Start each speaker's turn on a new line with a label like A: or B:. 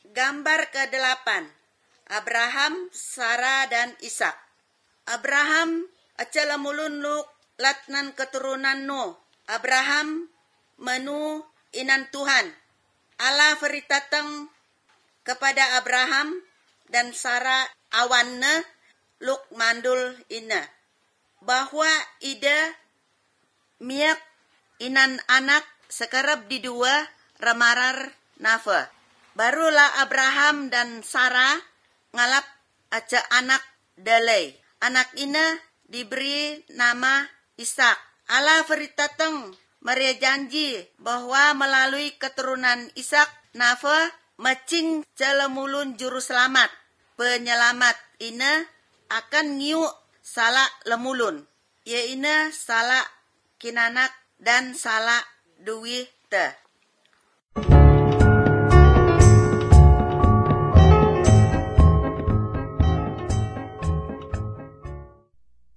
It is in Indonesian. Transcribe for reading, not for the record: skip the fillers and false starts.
A: Gambar ke-8. Abraham, Sarah, dan Ishak. Abraham acala mulun luk latnan keturunan no. Abraham menu inan Tuhan. Allah feritateng kepada Abraham dan Sarah awanna luk mandul ina. Bahwa ida miak inan anak sekarab di dua ramarar nafa. Barulah Abraham dan Sarah ngalap aja anak dalai. Anak ina diberi nama Ishak. Allah feritateng Maria janji bahwa melalui keturunan Ishak nafa macing jalamulun juru selamat. Penyelamat ina akan ngiu salah lemulun. Ia ina salah kinanak dan salah duwi te.